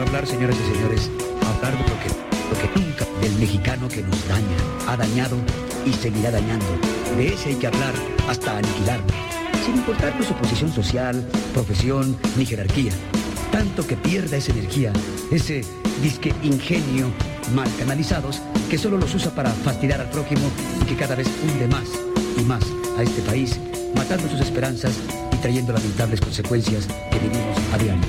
para hablar, señoras y señores, hablar de lo que nunca, del mexicano que nos daña, ha dañado y seguirá dañando. De ese hay que hablar hasta aniquilarlo, sin importar su posición social, profesión ni jerarquía. Tanto que pierda esa energía, ese disque ingenio mal canalizados que solo los usa para fastidiar al prójimo y que cada vez hunde más y más a este país, matando sus esperanzas y trayendo lamentables consecuencias que vivimos a diario.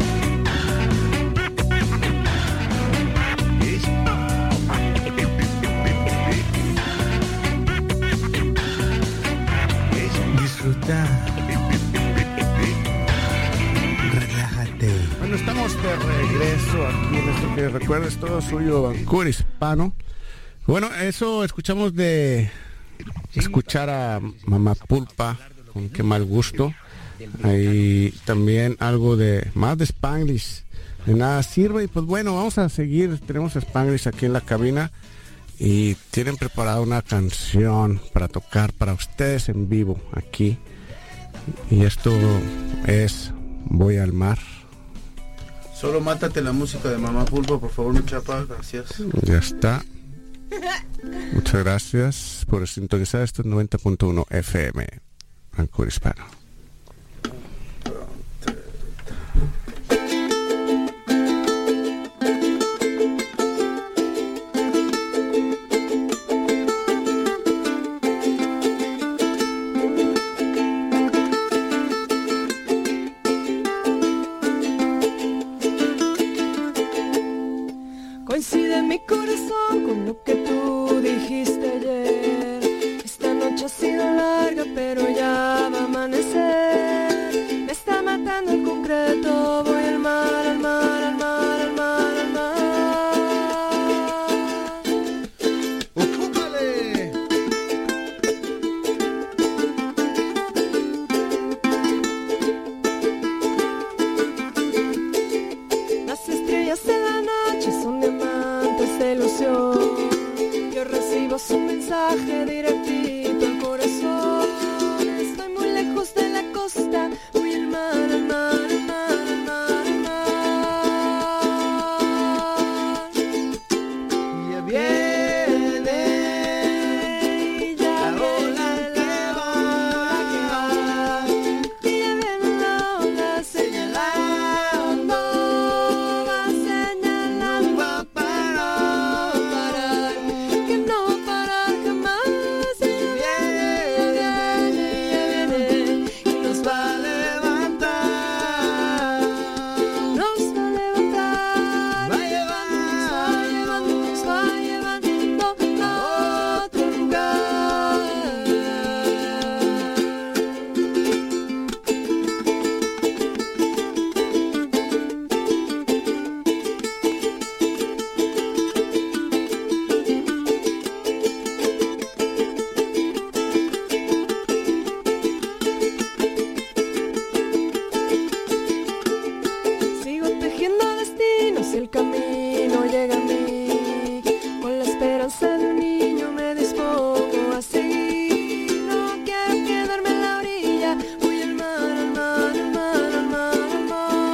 Disfruta. Relájate. Bueno, estamos de regreso aquí en esto que recuerda es todo suyo, Vancouver Hispano. Bueno, eso escuchamos de escuchar a Mamá Pulpa, con qué mal gusto. Ahí también algo de más de Spanglish, de nada sirve. Y pues bueno, vamos a seguir. Tenemos a Spanglish aquí en la cabina y tienen preparada una canción para tocar para ustedes en vivo aquí. Y esto es Voy al mar. Solo mátate la música de Mamá Pulpa, por favor, mi chapa, gracias. Ya está. Muchas gracias por sintonizar estos 90.1 FM, Vancouver Hispano. Coincide mi corazón con lo que tú dijiste ayer. Esta noche ha sido larga, pero ya va a amanecer. Me está matando el concreto. Voy al mar, al mar, al mar, al mar, al mar. ¡Ocúpale! Las estrellas de la noche son diamantes de ilusión. Yo recibo su mensaje directito al corazón. Estoy muy lejos de la costa. Voy al mar, al mar, al mar, al mar, al mar. Y ya viene Y ya la ola viene que va. y ya viene la ola señalando. Va señalando. Va a parar. Que no va a parar jamás. Y ya viene, y nos va a levantar. Nos va a levantar. Va a llevar. Nos va llevando a otro lugar. Sigo tejiendo destinos y el camino llega a mí. Con la esperanza de un niño me dispongo a seguir. No quiero quedarme en la orilla. Voy al mar, al mar, al mar, al mar, al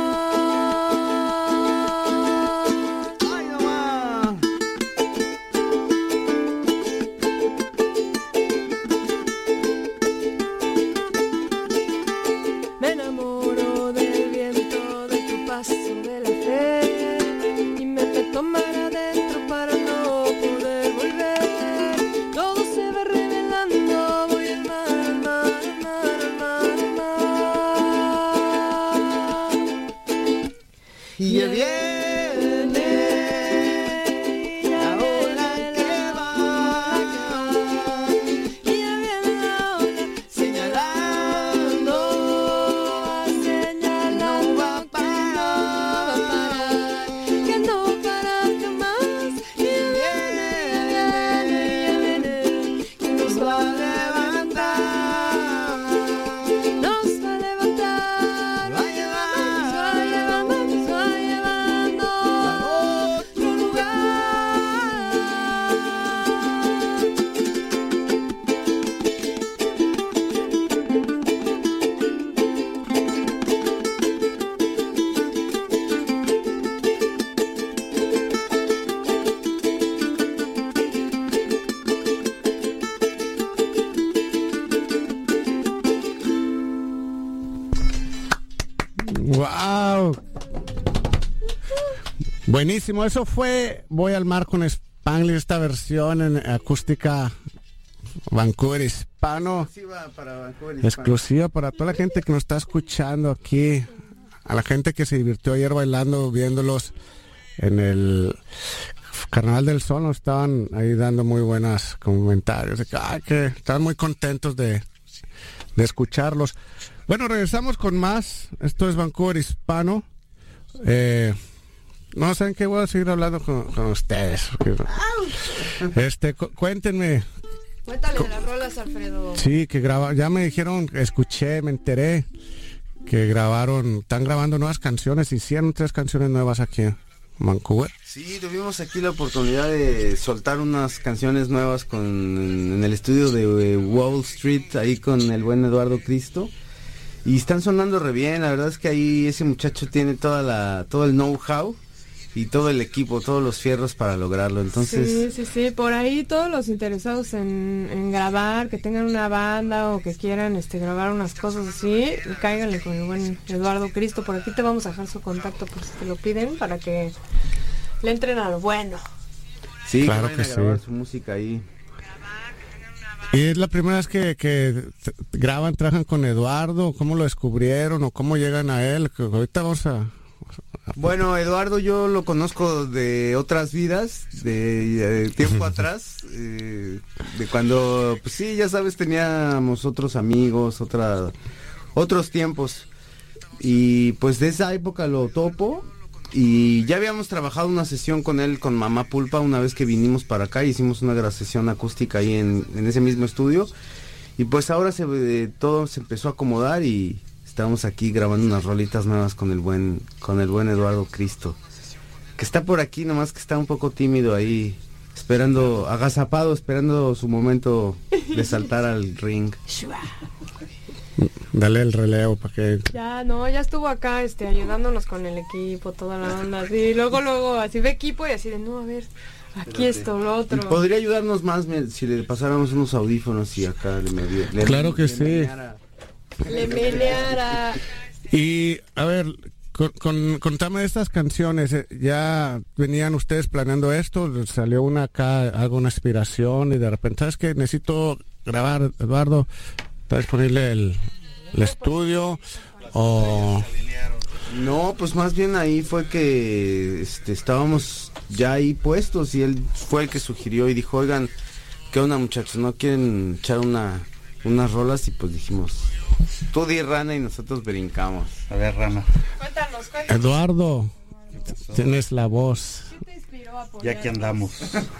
mar. ¡Ay, nomás! Me enamoro del viento, de tu paso, de la fe. Y me meto mar adentro para no poder volver. Todo se va revelando. Voy al mar, al mar, al mar, al mar, al mar. Y ya viene la ola que va. Y ya viene la ola señalando, señalando. No va a parar. Que no va a parar jamás. Y ya viene, que nos va a levantar. Nos va a levantar. Va a llevar. Nos va llevando, nos va llevando. eso. Buenísimo, eso fue Voy al mar con Spanglish, esta versión en acústica Vancouver Hispano. Exclusiva para toda la gente que nos está escuchando aquí. A la gente que se divirtió ayer bailando, viéndolos en el Carnaval del Sol, nos estaban ahí dando muy buenos comentarios. Que estaban muy contentos de escucharlos. Bueno, regresamos con más. Esto es Vancouver Hispano. No saben qué, voy a seguir hablando con ustedes. Cuéntenme. Cuéntale de las rolas, Alfredo. Sí, que ya me dijeron, escuché, me enteré que están grabando nuevas canciones, hicieron 3 canciones nuevas aquí en Vancouver. Sí, tuvimos aquí la oportunidad de soltar unas canciones nuevas en el estudio de Wall Street, ahí con el buen Eduardo Cristo. Y están sonando re bien, la verdad es que ahí ese muchacho tiene todo el know-how y todo el equipo, todos los fierros para lograrlo. Entonces sí, por ahí todos los interesados en grabar, que tengan una banda o que quieran grabar unas cosas así, cáiganle con el buen Eduardo Cristo. Por aquí te vamos a dejar su contacto por si te lo piden, para que le entren a lo bueno. Sí, claro que sí, grabar su música ahí. ¿Y es la primera vez que trabajan con Eduardo? ¿Cómo lo descubrieron o cómo llegan a él? Ahorita vamos a... Bueno, Eduardo yo lo conozco de otras vidas, de tiempo atrás, de cuando, pues sí, ya sabes, teníamos otros amigos, otros tiempos, y pues de esa época lo topo, y ya habíamos trabajado una sesión con él, con Mamá Pulpa, una vez que vinimos para acá, hicimos una sesión acústica ahí en ese mismo estudio, y pues ahora todo se empezó a acomodar y... Estamos aquí grabando unas rolitas nuevas con el buen Eduardo Cristo, que está por aquí, nomás que está un poco tímido ahí, agazapado, esperando su momento de saltar al ring. Dale el relevo para que... Ya estuvo acá ayudándonos con el equipo, toda la onda, así, luego, así ve equipo y así de, no, a ver, aquí esto, lo otro. Y podría ayudarnos más si le pasáramos unos audífonos y acá le claro que sí. Le meneara. Y a ver, contame de estas canciones. ¿Ya venían ustedes planeando esto? ¿Salió una acá, alguna inspiración y de repente, sabes que necesito grabar, Eduardo? ¿Está disponible el estudio? O... No, pues más bien ahí fue que estábamos ya ahí puestos y él fue el que sugirió y dijo, oigan, ¿qué onda, muchachos? ¿No quieren echar unas rolas? Y pues dijimos, tú di, Rana, y nosotros brincamos. A ver, Rana. Cuéntanos. Eduardo, tienes la voz. ¿Qué te inspiró a apoyar? Ya que andamos.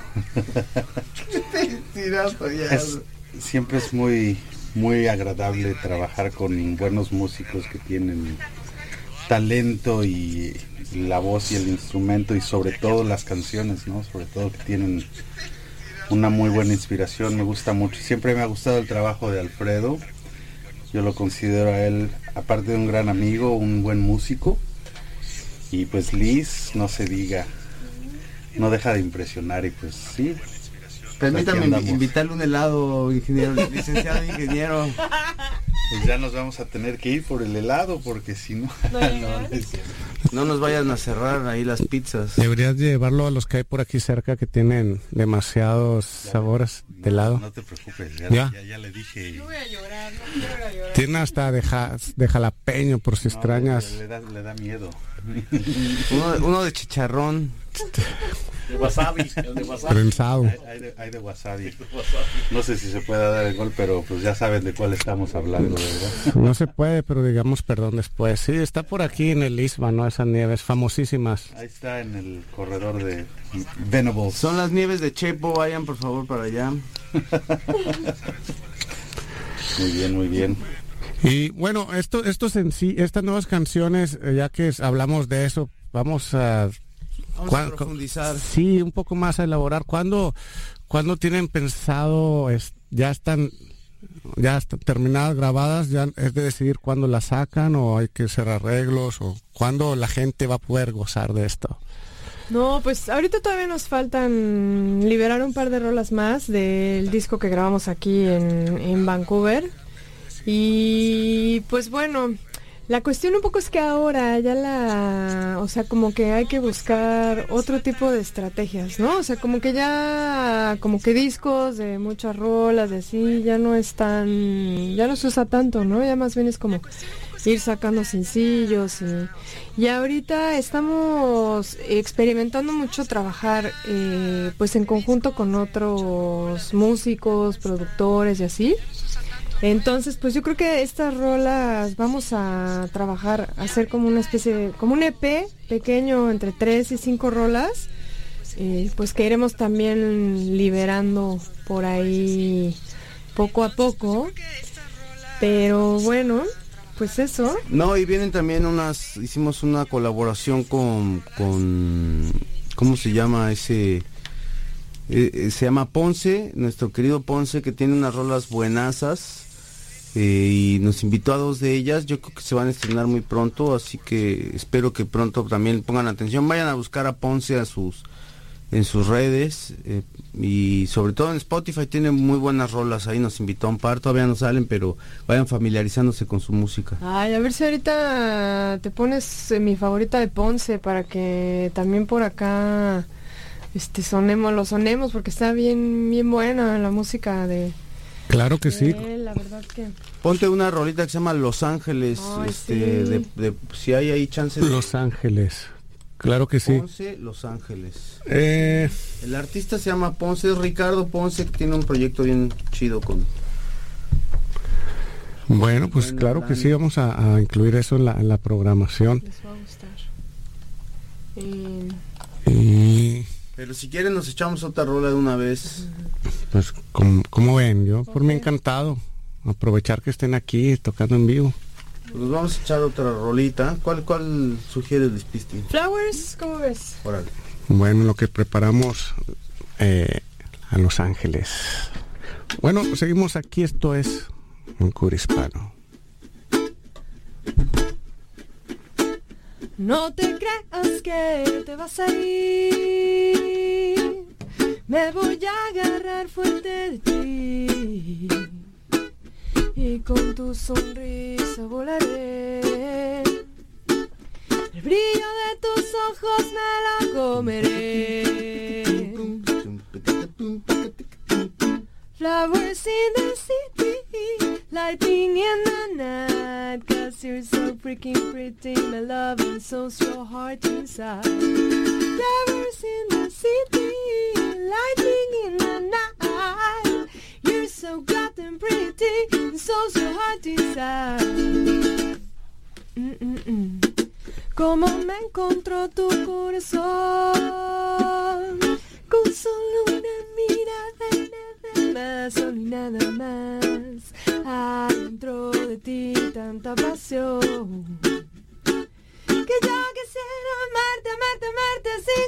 Siempre es muy, muy agradable trabajar con buenos músicos que tienen talento y la voz y el instrumento y sobre todo las canciones, ¿no? Sobre todo que tienen una muy buena inspiración. Me gusta mucho. Siempre me ha gustado el trabajo de Alfredo. Yo lo considero a él, aparte de un gran amigo, un buen músico. Y pues Liz, no se diga, no deja de impresionar y pues sí. Permítame invitarle un helado, ingeniero, licenciado ingeniero. Pues ya nos vamos a tener que ir por el helado porque si no... No nos vayan a cerrar ahí las pizzas. Deberías llevarlo a los que hay por aquí cerca que tienen demasiados sabores de helado. No te preocupes, ya le dije. No voy a llorar, no quiero llorar. Tiene hasta de jalapeño por si extrañas. Le da miedo. Uno de chicharrón. De wasabi, el de wasabi. Prensado. Hay de wasabi. No sé si se puede dar el gol, pero pues ya saben de cuál estamos hablando, ¿verdad? No se puede, pero digamos perdón después. Sí, está por aquí en el Isma, ¿no? Esas nieves famosísimas. Ahí está en el corredor de Venables. Son las nieves de Chepo, vayan por favor para allá. Muy bien, muy bien. Y bueno, estos en sí, estas nuevas canciones, ya que hablamos de eso, vamos a profundizar. Sí, un poco más a elaborar. ¿Cuándo tienen pensado, ya están terminadas, grabadas, ya es de decidir cuándo las sacan o hay que hacer arreglos o cuándo la gente va a poder gozar de esto? No, pues ahorita todavía nos faltan liberar un par de rolas más del disco que grabamos aquí en Vancouver. Y pues bueno, La cuestión un poco es que ahora o sea, como que hay que buscar otro tipo de estrategias, ¿no? O sea, como que discos de muchas rolas, de así, ya no se usa tanto, ¿no? Ya más bien es como ir sacando sencillos y ahorita estamos experimentando mucho trabajar pues en conjunto con otros músicos, productores y así. Entonces, pues yo creo que estas rolas vamos a trabajar, a hacer como una especie como un EP pequeño entre 3 y 5 rolas, pues que iremos también liberando por ahí poco a poco, pero bueno, pues eso. No, y vienen también hicimos una colaboración con ¿cómo se llama ese? Se llama Ponce, nuestro querido Ponce, que tiene unas rolas buenazas. Y nos invitó a 2 de ellas. Yo creo que se van a estrenar muy pronto, así que espero que pronto también pongan atención. Vayan a buscar a Ponce en sus redes, y sobre todo en Spotify tiene muy buenas rolas. Ahí nos invitó a un par, todavía no salen, pero vayan familiarizándose con su música. Ay, a ver si ahorita te pones mi favorita de Ponce para que también por acá lo sonemos, porque está bien buena la música de... Claro que sí. La verdad que... Ponte una rolita que se llama Los Ángeles. Ay, sí. Si hay ahí chance de... Los Ángeles. Claro que sí. Ponce, Los Ángeles. El artista se llama Ponce, es Ricardo Ponce, que tiene un proyecto bien chido con... Bueno, pues claro que sí, vamos a incluir eso en la programación. Les va a gustar. Pero si quieren nos echamos otra rola de una vez. Pues como ven, yo por mí encantado. Aprovechar que estén aquí tocando en vivo. Pues nos vamos a echar otra rolita. ¿Cuál sugieres, Lispisti? Flowers, ¿cómo ves? Órale. Bueno, lo que preparamos a Los Ángeles. Bueno, seguimos aquí, esto es Vancouver Hispano. No te creas que te vas a ir, me voy a agarrar fuerte de ti y con tu sonrisa volaré. El brillo de tus ojos me lo comeré. Flowers in the city, lighting in the night, 'cause you're so freaking pretty, my love, and so's your heart inside. Flowers in the city, lighting in the night, you're so goddamn pretty, and so's your heart inside. Cómo me encontró tu corazón, con solo una mirada y nada más, solo y nada más. Adentro de ti tanta pasión, que yo quisiera amarte, amarte, amarte sin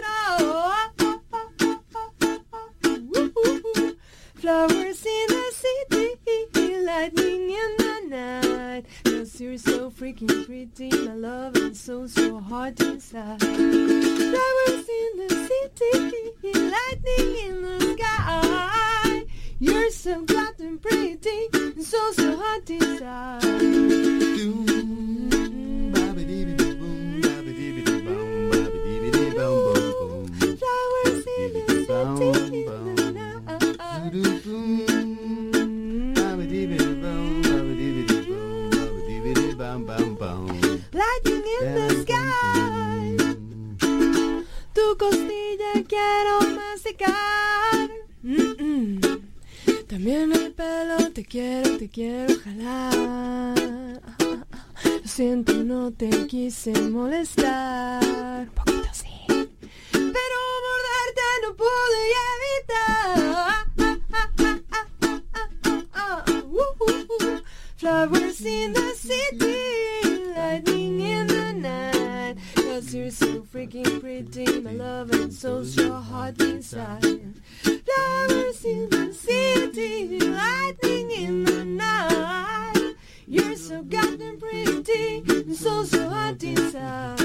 control. Flowers in the city, lightning in the night, 'cause you're so freaking pretty, my love, and so's your heart inside. Flowers in the city, lightning in the sky, you're so goddamn pretty, and so's your heart inside. Flowers in the city, lightning in the sky, tu costilla quiero masticar. También el pelo te quiero jalar. Lo siento, no te quise molestar. Un poquito así, pero morderte no pude evitar. Flowers in the city, lightning in the night, 'cause you're so freaking pretty, my love, and so's your heart inside. Flowers in the city, lightning in the night, you're so goddamn pretty, and so's your heart inside.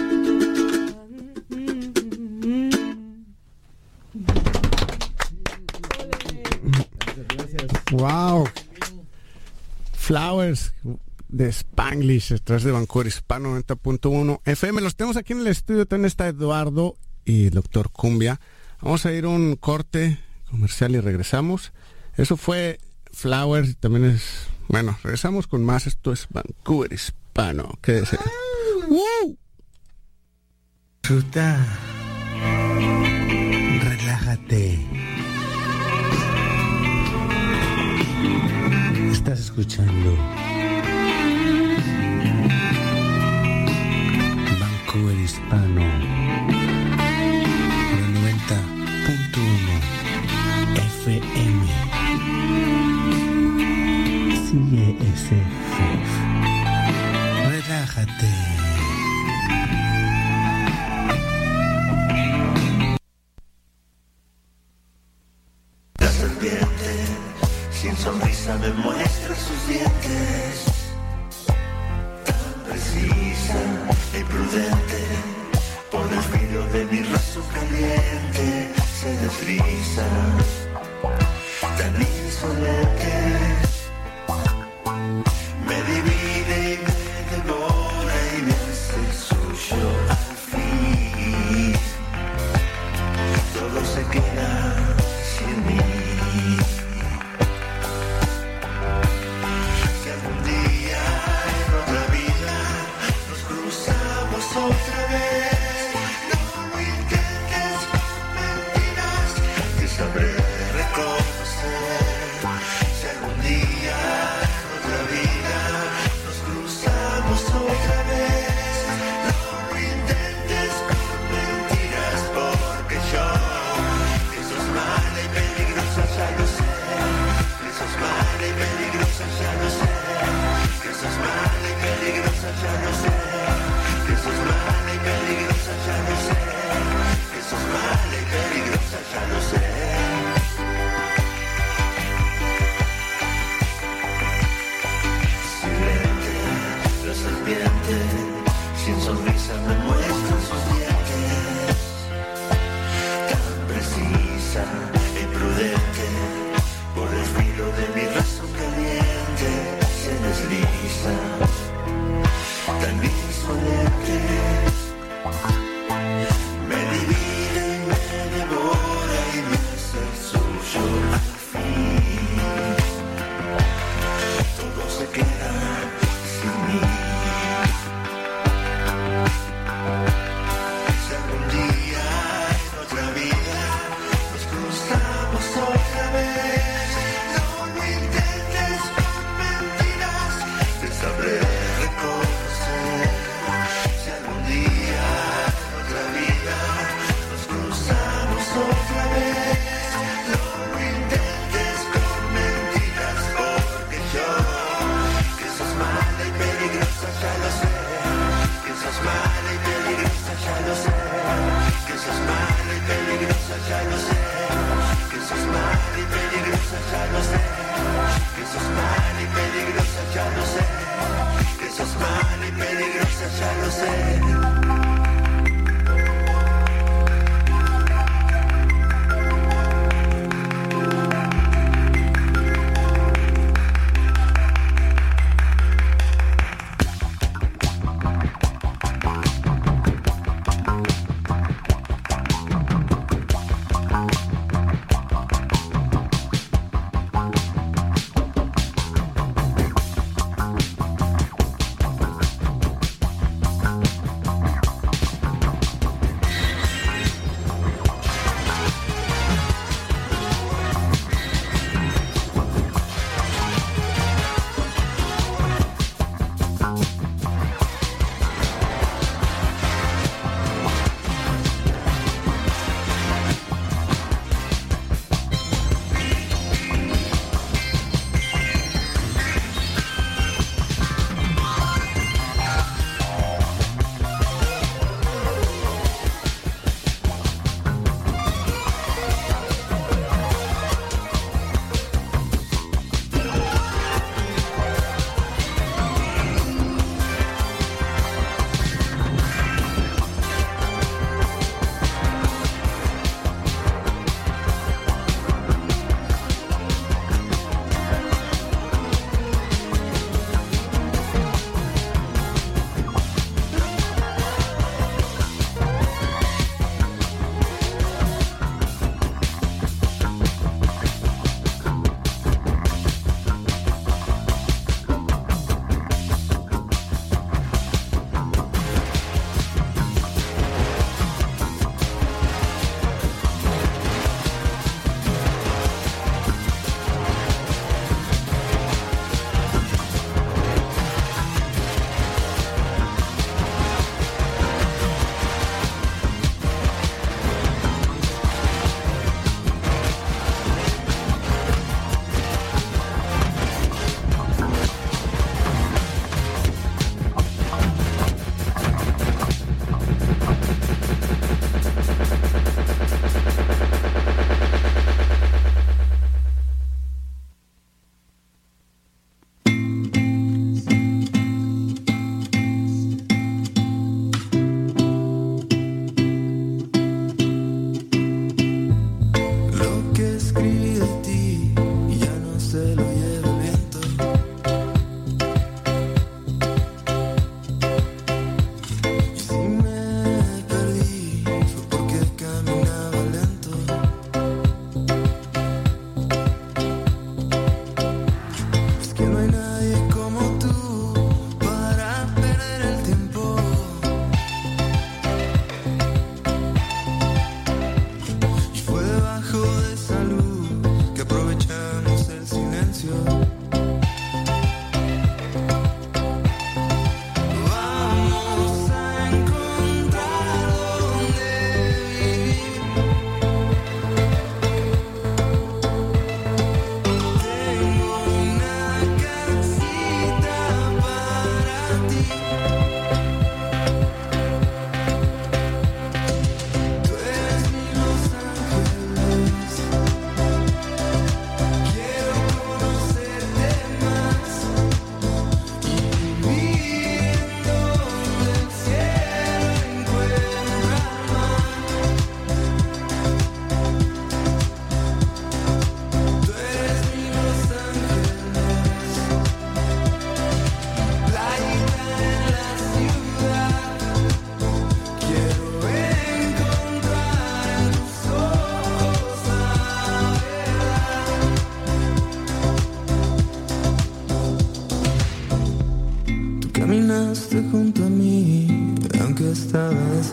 Wow. Flowers, de Spanglish, detrás de Vancouver Hispano 90.1 FM. Los tenemos aquí en el estudio, también está Eduardo y el Doctor Cumbia. Vamos a ir a un corte comercial y regresamos. Eso fue Flowers, también es... Bueno, regresamos con más. Esto es Vancouver Hispano. Quédese. ¡Woo! Disfruta. Relájate. Estás escuchando Vancouver Hispano 90.1 FM. Sigue ese surf. Relájate. La serpiente sin sonrisa me muestra sus dientes, tan precisa y prudente, por el filo de mi razón caliente se desliza, tan insolente, me divide y me devora y me hace suyo al fin, todo se queda sin mí. Otra vez, no lo intentes con mentiras, que sabré reconocer. Si algún día en otra vida nos cruzamos otra vez, no lo intentes con mentiras, porque yo, que sos mala y peligrosa, ya lo sé. Que sos mala y peligrosa, ya lo sé. Que sos mala y peligrosa, ya lo sé. Que sos mala y peligrosa, ya lo sé. Que sos mala y peligrosa, ya lo sé. Silente, la serpiente, sin sonrisa me muestra sus dientes, tan precisa y prudente, por el filo de mi razón caliente se desliza, tan insolente, me divide y me devora y me hace suyo al fin, todo se queda sin mí. Si algún día en otra vida nos cruzamos otra vez, no lo intentes con mentiras, te sabré reconocer. Si algún día en otra vida nos cruzamos otra vez, no lo intentes con mentiras, porque yo, que sos mala y peligrosa, ya lo sé. Que sos mala y peligrosa, ya lo sé. Que sos mala y peligrosa, ya lo sé. Que sos mala y peligrosa, ya lo sé. Que sos mala y peligrosa, ya lo sé. Que sos mala y peligrosa, ya lo sé.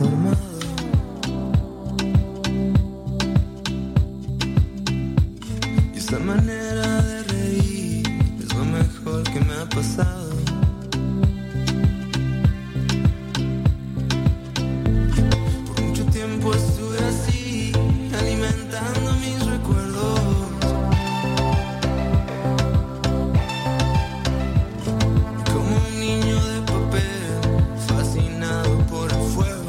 transformado. Y esta manera de reír es lo mejor que me ha pasado. Por mucho tiempo estuve así, alimentando mis recuerdos. Como un niño de papel, fascinado por el fuego.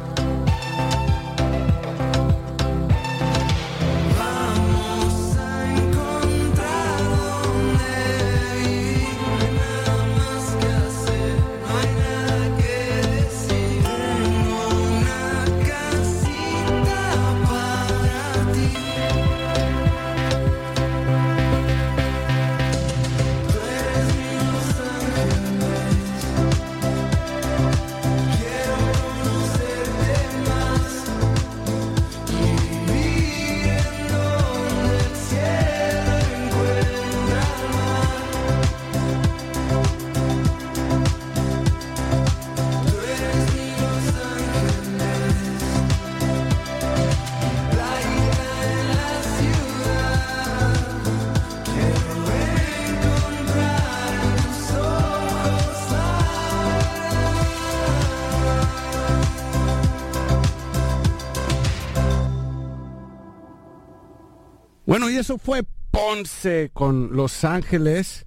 Vamos a encontrar donde vivir. No hay nada más que hacer, no hay nada que decir. Tengo una casita para ti. Tú eres mi Los Ángeles. Quiero conocerte más y vivir en donde el cielo encuentra el mar. Tú eres mi Los Ángeles, la ira en la ciudad. Quiero encontrar en tus ojos Bueno, y eso fue Ponce con Los Ángeles.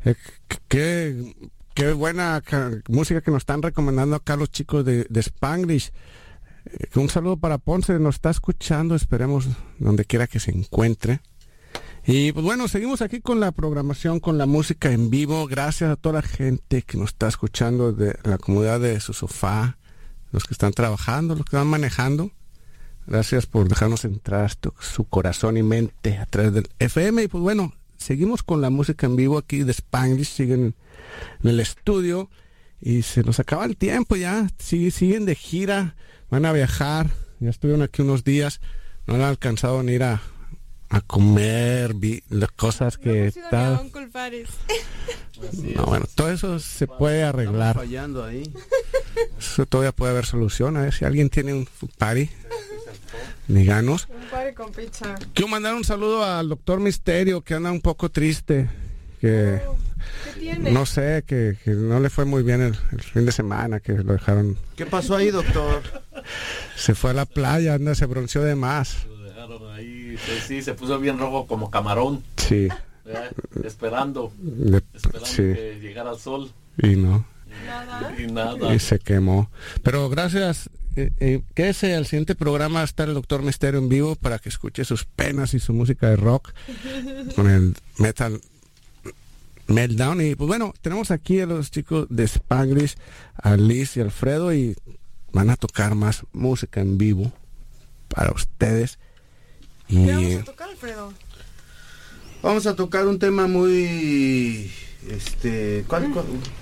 Qué buena música que nos están recomendando acá los chicos de Spanglish. Un saludo para Ponce, nos está escuchando, esperemos donde quiera que se encuentre. Y pues bueno, seguimos aquí con la programación, con la música en vivo. Gracias a toda la gente que nos está escuchando de la comunidad de su sofá, los que están trabajando, los que van manejando. Gracias por dejarnos entrar hasta su corazón y mente a través del FM. Y pues bueno, seguimos con la música en vivo aquí de Spanglish, siguen en el estudio y se nos acaba el tiempo ya, siguen de gira, van a viajar, ya estuvieron aquí unos días, no han alcanzado ni ir a comer las cosas que están. No, bueno, todo eso se puede arreglar. Estamos fallando ahí. Eso todavía puede haber solución. A ver si alguien tiene un party, díganos. Un party con pizza. Quiero mandar un saludo al doctor Misterio, que anda un poco triste, que ¿Qué tiene? no sé, que no le fue muy bien el fin de semana, que lo dejaron. ¿Qué pasó ahí, doctor? Se fue a la playa, se bronceó de más. Lo dejaron ahí, sí, se puso bien rojo como camarón, Sí. esperando Sí. que llegara el sol Y no. y nada. Y se quemó. Pero gracias. Quédese al siguiente programa, está el Doctor Misterio en vivo para que escuche sus penas y su música de rock con el Metal Meltdown. Y pues bueno, tenemos aquí a los chicos de Spanglish, a Liz y Alfredo, y van a tocar más música en vivo para ustedes. Y ¿Qué vamos a tocar, Alfredo? Vamos a tocar un tema muy... ¿Cuál?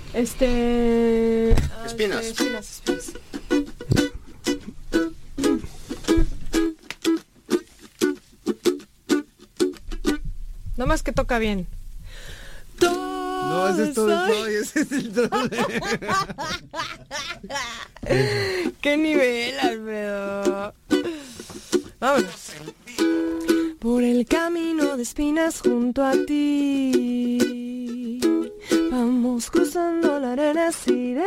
Espinas. Espinas. No más que toca bien. No, ese es todo soy, ese es el troll. ¡Qué nivel, Alfredo! Vámonos. Por el camino de espinas junto a ti, vamos cruzando la arena sirena.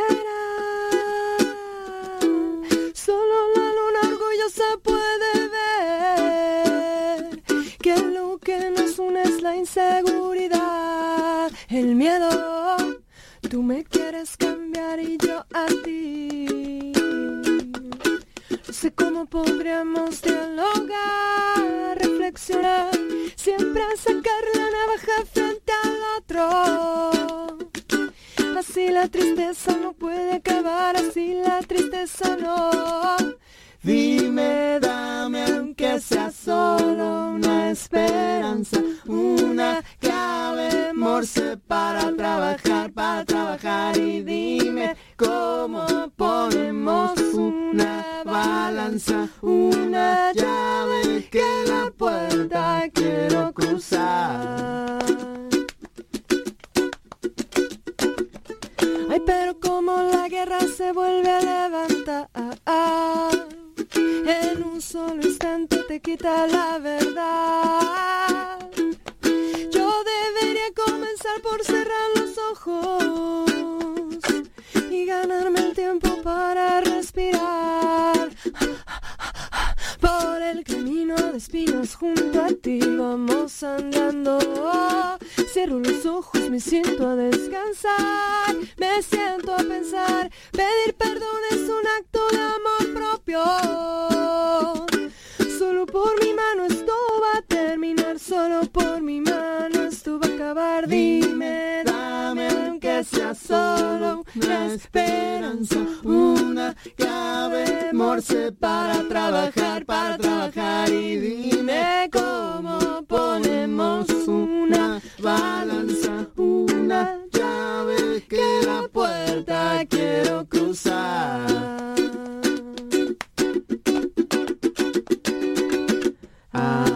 Solo la luna orgullosa puede ver que lo que nos une es la inseguridad, el miedo. Tú me quieres cambiar y yo a ti. No sé cómo podríamos dialogar, reflexionar, siempre sacar la navaja frente al otro. Así la tristeza no puede acabar, así la tristeza no. Dime, dame, aunque sea solo una esperanza, una clave morse para trabajar y dime cómo ponemos una balanza, una llave que la puerta quiero cruzar. Ay, pero como la guerra se vuelve a levantar, En un solo instante te quita la verdad. Yo debería comenzar por cerrar los ojos y ganarme el tiempo para respirar. Por el camino de espinas junto a ti vamos andando. Cierro los ojos, me siento a descansar, me siento a pensar. Pedir perdón es un acto de amor propio. Solo por mi mano esto va a terminar, solo por mi mano esto va a acabar. Dime, dame aunque sea solo una esperanza, una llave Morse para trabajar y dime cómo ponemos una balanza, una llave que la puerta quiero cruzar.